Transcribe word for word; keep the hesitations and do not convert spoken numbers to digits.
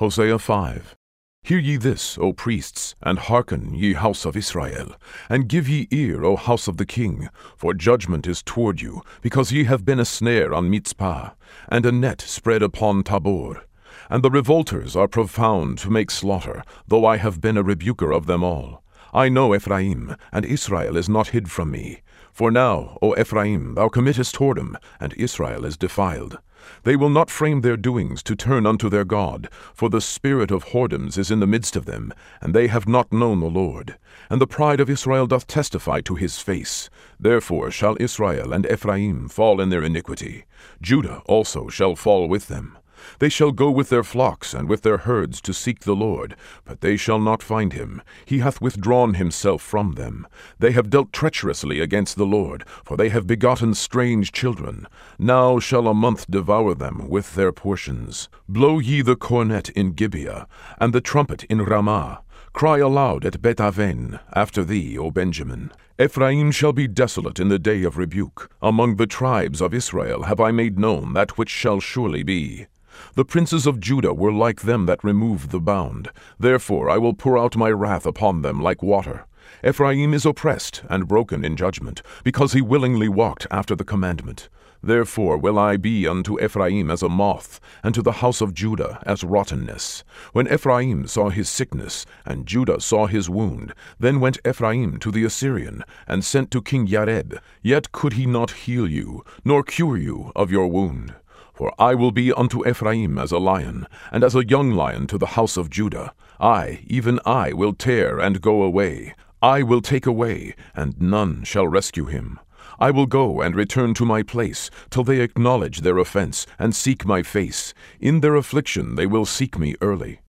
Hosea five. Hear ye this, O priests, and hearken, ye house of Israel, and give ye ear, O house of the king, for judgment is toward you, because ye have been a snare on Mitzpah, and a net spread upon Tabor. And the revolters are profound to make slaughter, though I have been a rebuker of them all. I know Ephraim, and Israel is not hid from me. For now, O Ephraim, thou committest whoredom, and Israel is defiled. They will not frame their doings to turn unto their God, for the spirit of whoredoms is in the midst of them, and they have not known the Lord. And the pride of Israel doth testify to his face. Therefore shall Israel and Ephraim fall in their iniquity. Judah also shall fall with them. They shall go with their flocks and with their herds to seek the Lord, but they shall not find him. He hath withdrawn himself from them. They have dealt treacherously against the Lord, for they have begotten strange children. Now shall a month devour them with their portions. Blow ye the cornet in Gibeah, and the trumpet in Ramah. Cry aloud at Bet-aven, after thee, O Benjamin. Ephraim shall be desolate in the day of rebuke. Among the tribes of Israel have I made known that which shall surely be. The princes of Judah were like them that removed the bound. Therefore I will pour out my wrath upon them like water. Ephraim is oppressed and broken in judgment, because he willingly walked after the commandment. Therefore will I be unto Ephraim as a moth, and to the house of Judah as rottenness. When Ephraim saw his sickness, and Judah saw his wound, then went Ephraim to the Assyrian, and sent to King Jareb. Yet could he not heal you, nor cure you of your wound. For I will be unto Ephraim as a lion, and as a young lion to the house of Judah. I, even I, will tear and go away. I will take away, and none shall rescue him. I will go and return to my place, till they acknowledge their offense, and seek my face. In their affliction they will seek me early.